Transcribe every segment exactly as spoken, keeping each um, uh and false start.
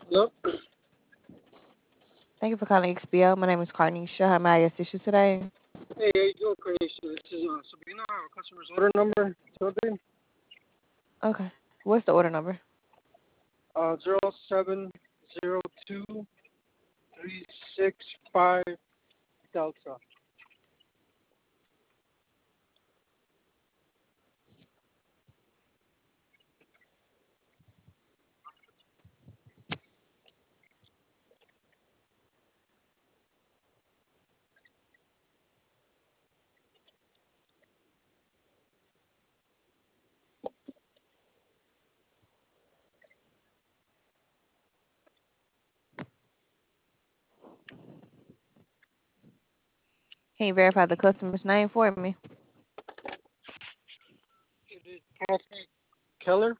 Hello? Thank you for calling X B L. My name is Carnisha. How may I assist you today? Hey, how you doing, Carnation? This is uh, Sabrina, our customer's order number, something, Okay. What's the order number? uh, zero seven zero two three six five Delta. Can you verify the customer's name for me? It is Patrick Keller.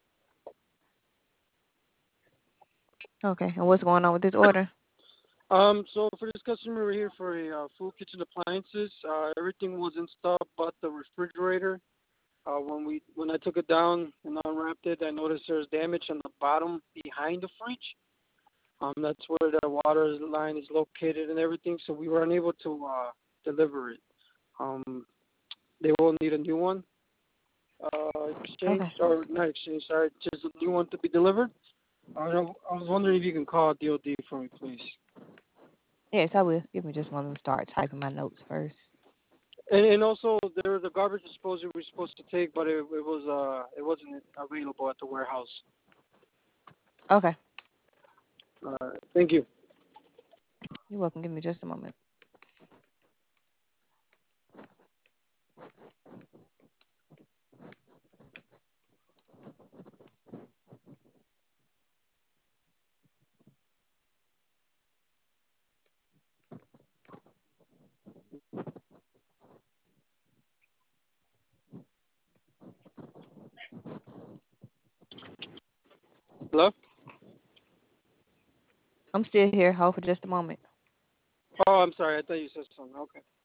Okay. And what's going on with this order? Um, so for this customer, we're here for a uh, full kitchen appliances. Uh, everything was in stock but the refrigerator. Uh, when we when I took it down and unwrapped it, I noticed there's damage on the bottom behind the fridge. Um, that's where the water line is located and everything. So we were unable to uh, deliver it. Um, they will need a new one, uh, exchange Okay. or not exchange, sorry, just a new one to be delivered. I was, I was wondering if you can call D O D for me, please. Yes, I will. Give me just one. Let me start typing my notes first. And and also there was a garbage disposal we were supposed to take, but it, it was uh it wasn't available at the warehouse. Okay. Uh, thank you. You're welcome. Give me just a moment. Hello? I'm still here. Hold for just a moment. Oh, I'm sorry. I thought you said something. Okay.